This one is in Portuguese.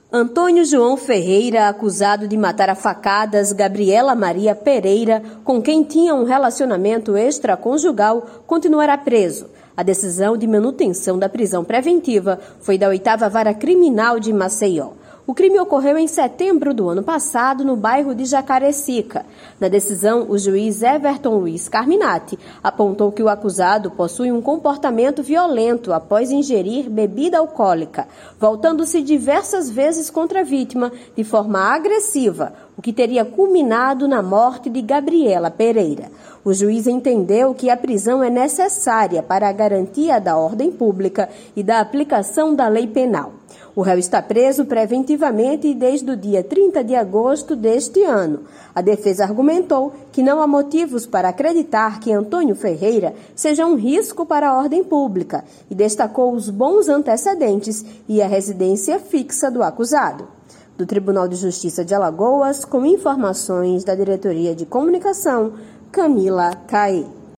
Antônio João Ferreira, acusado de matar a facadas Gabriela Maria Pereira, com quem tinha um relacionamento extraconjugal, continuará preso. A decisão de manutenção da prisão preventiva foi da 8ª Vara Criminal de Maceió. O crime ocorreu em setembro do ano passado, no bairro de Jacarecica. Na decisão, o juiz Everton Luiz Carminati apontou que o acusado possui um comportamento violento após ingerir bebida alcoólica, voltando-se diversas vezes contra a vítima de forma agressiva, o que teria culminado na morte de Gabriela Pereira. O juiz entendeu que a prisão é necessária para a garantia da ordem pública e da aplicação da lei penal. O réu está preso preventivamente desde o dia 30 de agosto deste ano. A defesa argumentou que não há motivos para acreditar que Antônio Ferreira seja um risco para a ordem pública e destacou os bons antecedentes e a residência fixa do acusado. Do Tribunal de Justiça de Alagoas, com informações da Diretoria de Comunicação, Camila Caê.